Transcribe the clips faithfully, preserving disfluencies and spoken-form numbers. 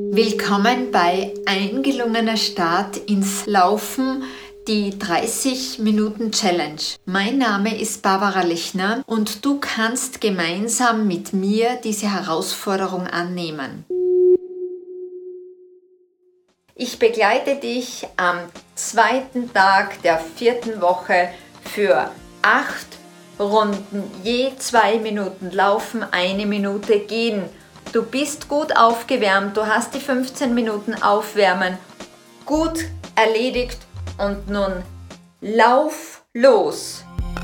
Willkommen bei Ein gelungener Start ins Laufen, die dreißig Minuten Challenge. Mein Name ist Barbara Lechner und du kannst gemeinsam mit mir diese Herausforderung annehmen. Ich begleite dich am zweiten Tag der vierten Woche für acht Runden, je zwei Minuten laufen, eine Minute gehen. Du bist gut aufgewärmt, du hast die fünfzehn Minuten Aufwärmen gut erledigt und nun lauf los!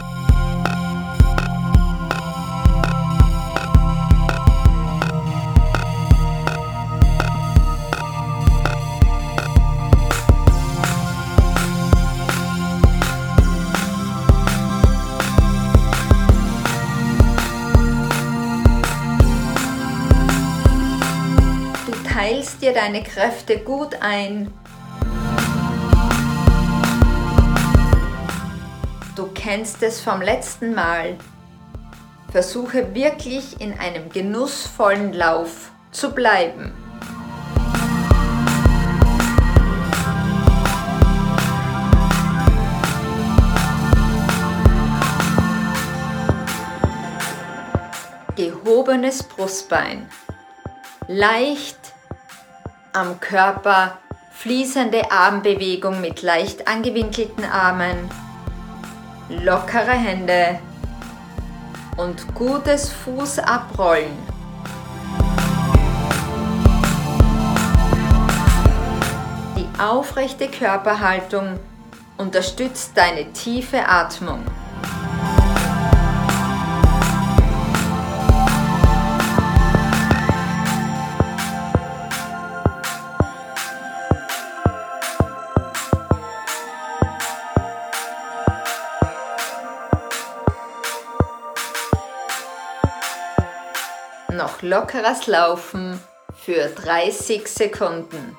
Teilst dir deine Kräfte gut ein. Du kennst es vom letzten Mal. Versuche wirklich in einem genussvollen Lauf zu bleiben. Gehobenes Brustbein. Leicht am Körper, fließende Armbewegung mit leicht angewinkelten Armen, lockere Hände und gutes Fußabrollen. Die aufrechte Körperhaltung unterstützt deine tiefe Atmung. Noch lockeres Laufen für dreißig Sekunden.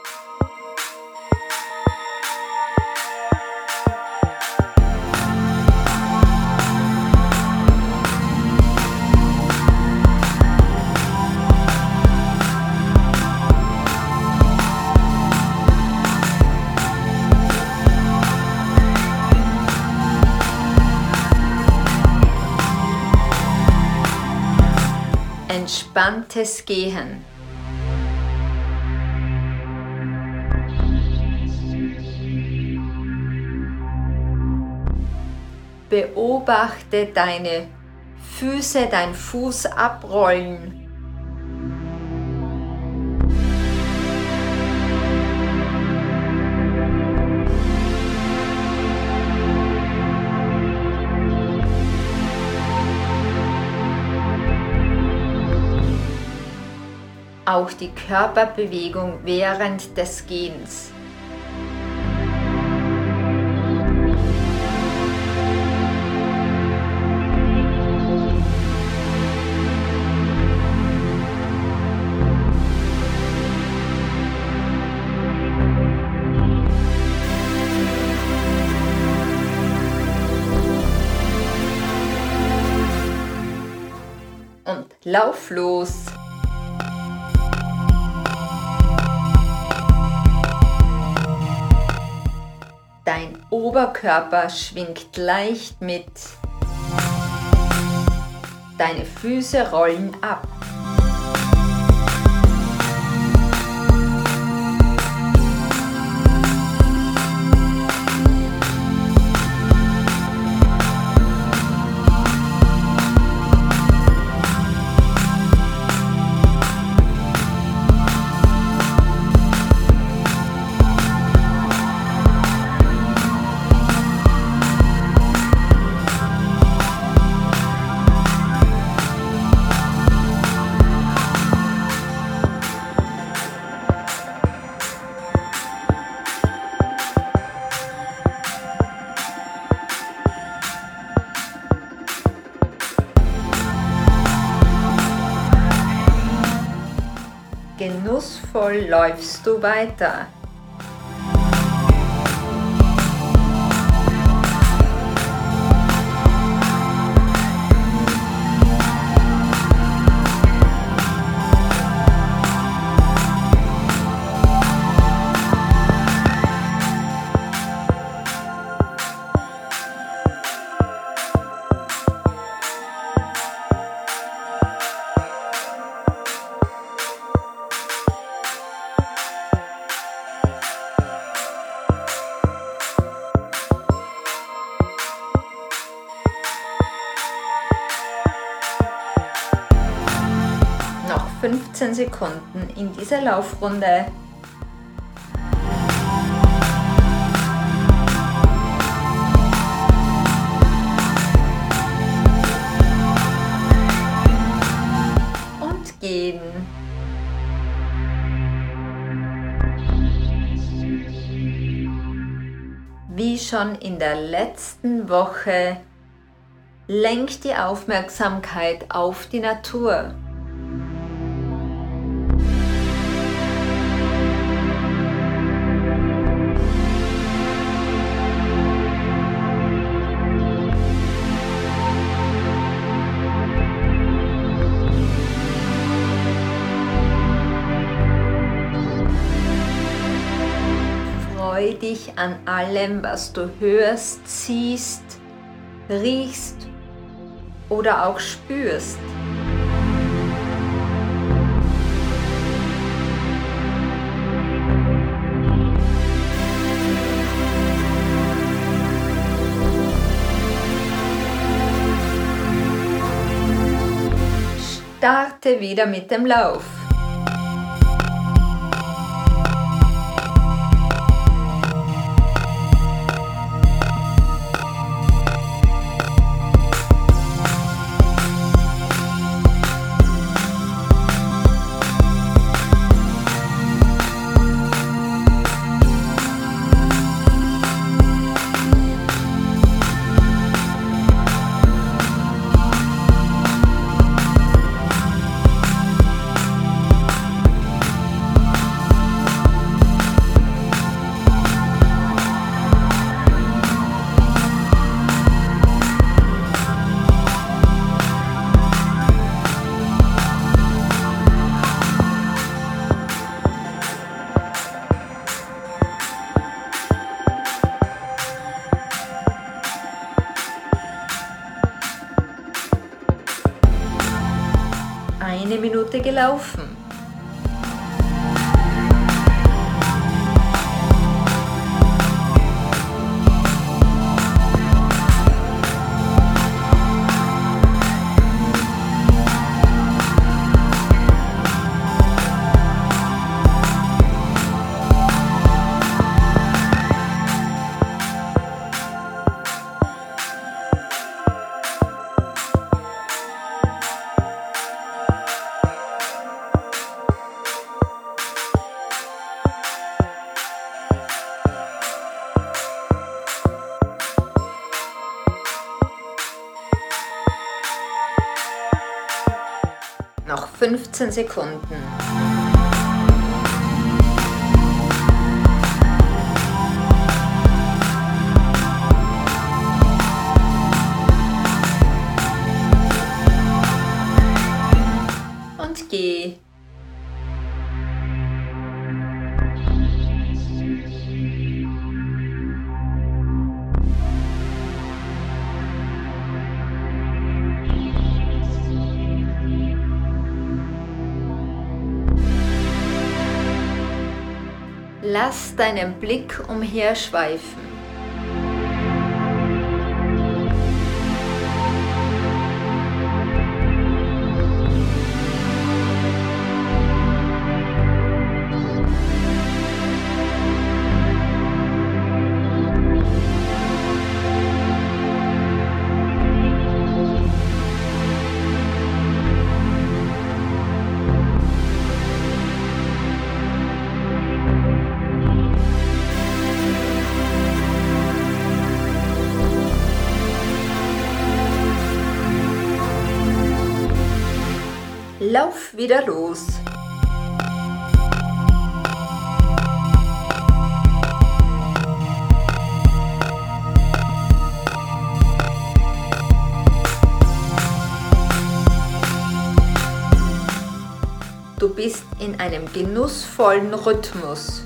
Entspanntes Gehen. Beobachte deine Füße, dein Fußabrollen. Auch die Körperbewegung während des Gehens. Und lauf los! Dein Oberkörper schwingt leicht mit. Deine Füße rollen ab. Genussvoll läufst du weiter. fünfzehn Sekunden in dieser Laufrunde. Und gehen. Wie schon in der letzten Woche, lenk die Aufmerksamkeit auf die Natur. Freu dich an allem, was du hörst, siehst, riechst oder auch spürst. Starte wieder mit dem Lauf. Eine Minute gelaufen. Noch fünfzehn Sekunden. Und geh. Lass deinen Blick umherschweifen. Lauf wieder los. Du bist in einem genussvollen Rhythmus.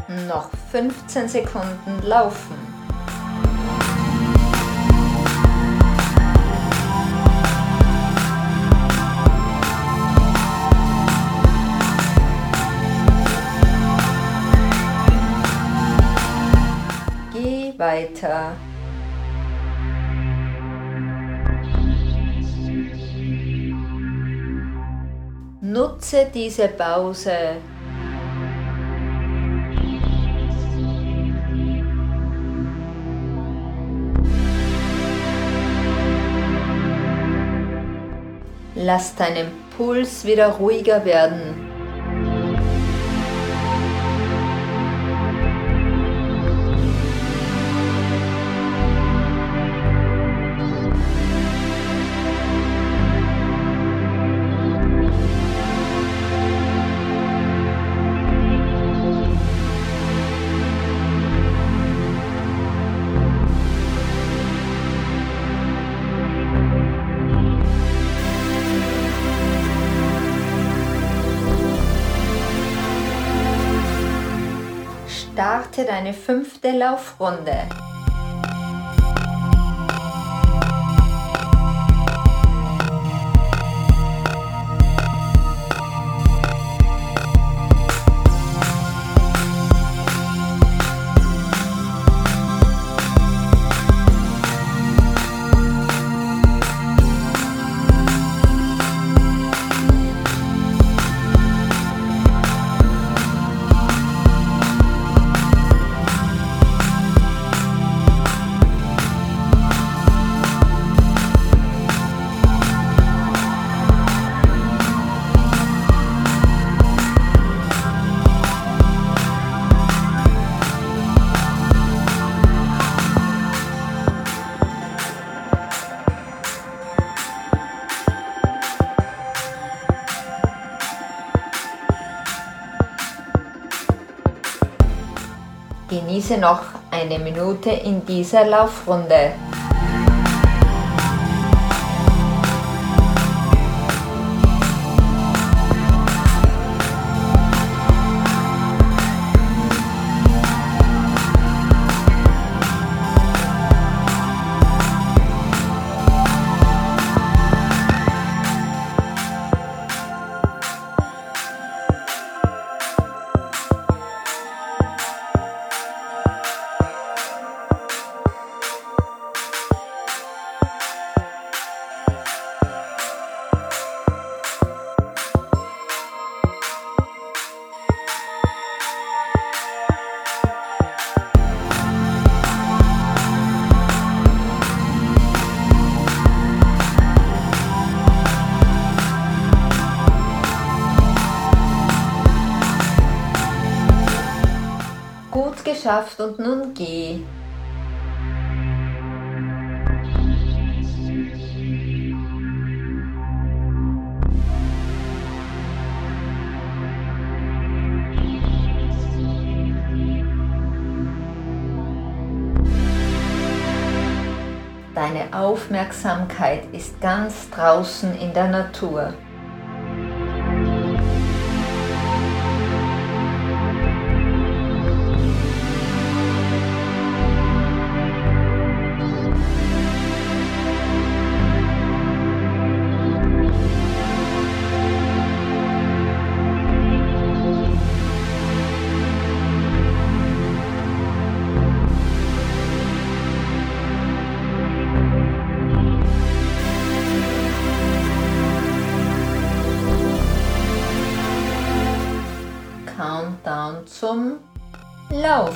Noch fünfzehn Sekunden laufen. Geh weiter. Nutze diese Pause. Lass deinen Puls wieder ruhiger werden. Starte deine fünfte Laufrunde. Genieße noch eine Minute in dieser Laufrunde. Gut geschafft und nun geh. Deine Aufmerksamkeit ist ganz draußen in der Natur. Countdown zum Lauf.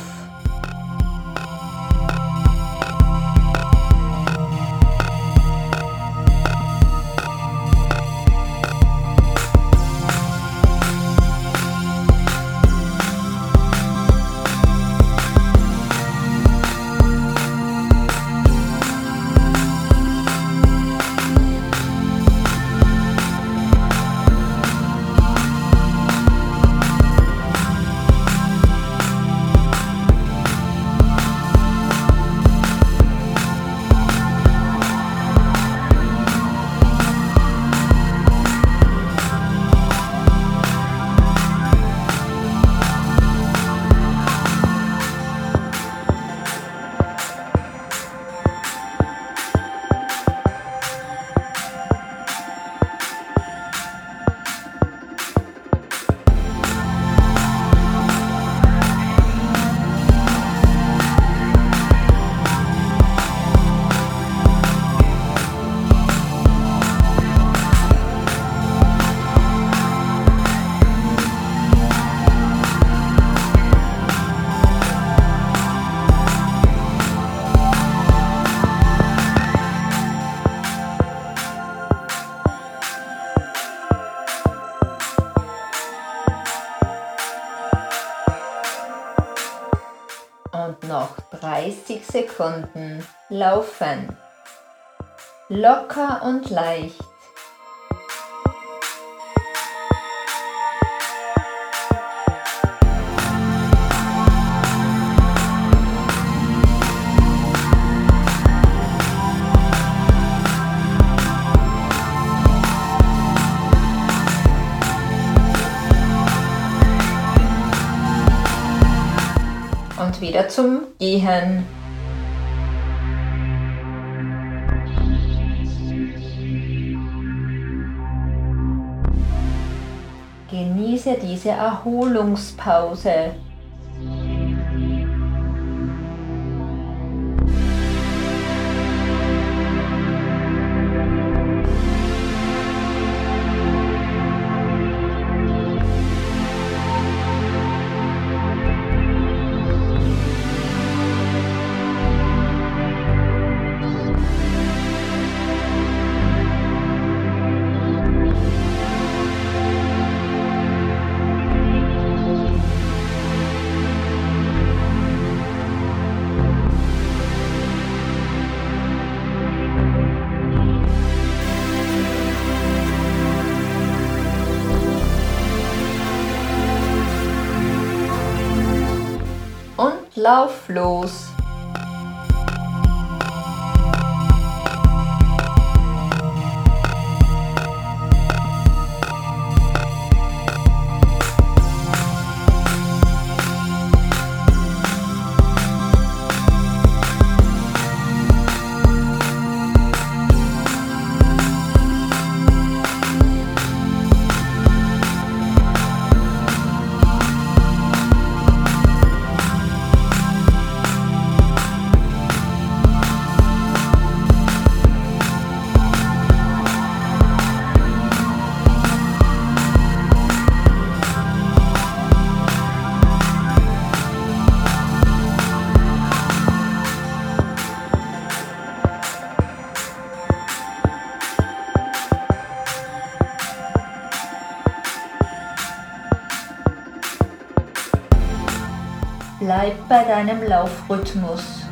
Und noch dreißig Sekunden laufen. Locker und leicht. Und wieder zum Gehen. Genieße diese Erholungspause. Und lauf los. Bleib bei deinem Laufrhythmus.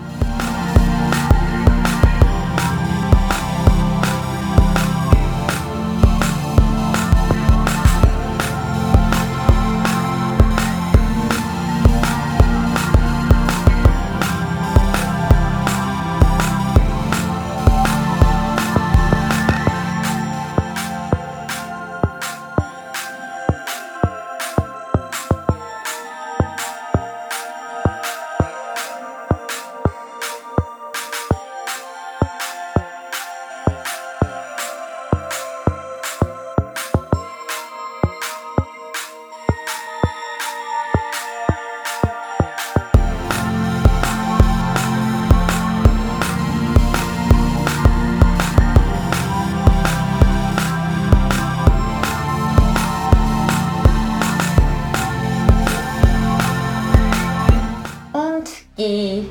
Geh.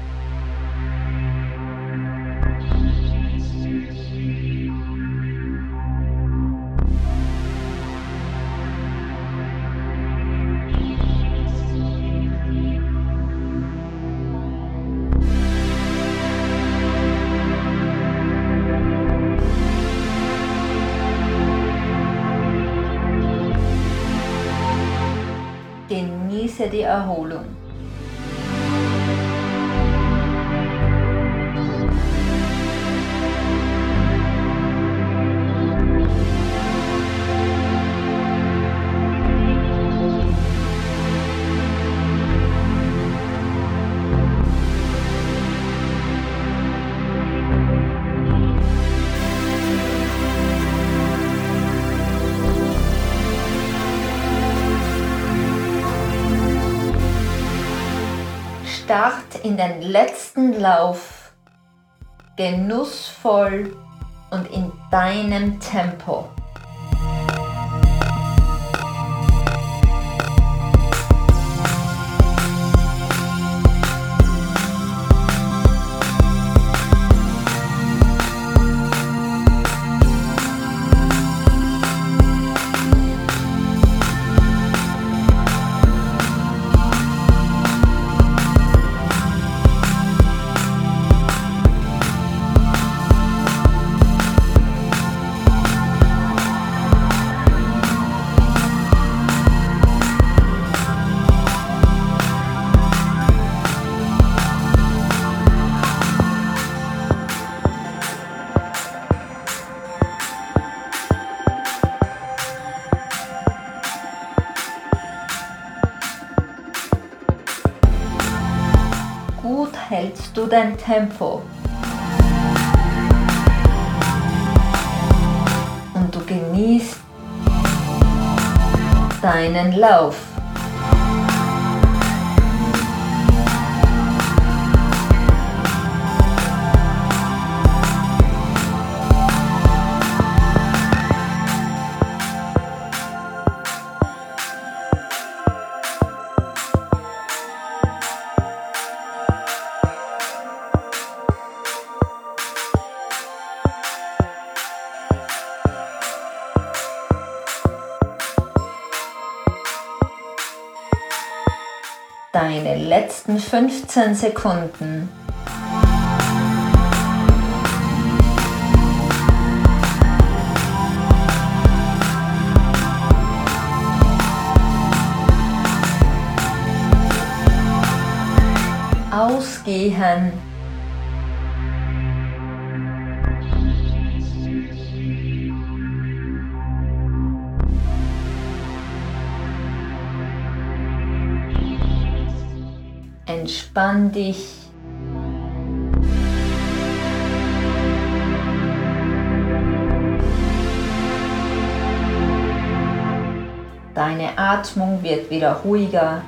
Genieße die Erholung. Start in den letzten Lauf, genussvoll und in deinem Tempo. gut hältst du dein Tempo. Und du genießt deinen Lauf. Deine letzten fünfzehn Sekunden. Ausgehen. Entspann dich. Deine Atmung wird wieder ruhiger.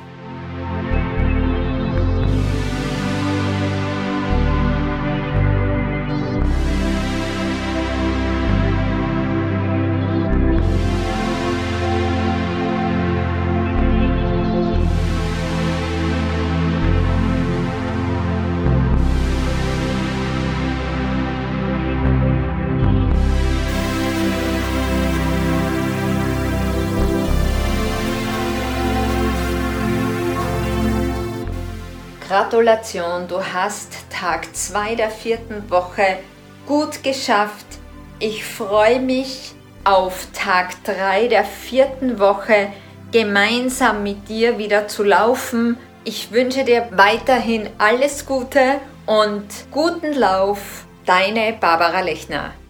Gratulation, du hast Tag zwei der vierten Woche gut geschafft. Ich freue mich auf Tag drei der vierten Woche gemeinsam mit dir wieder zu laufen. Ich wünsche dir weiterhin alles Gute und guten Lauf. Deine Barbara Lechner.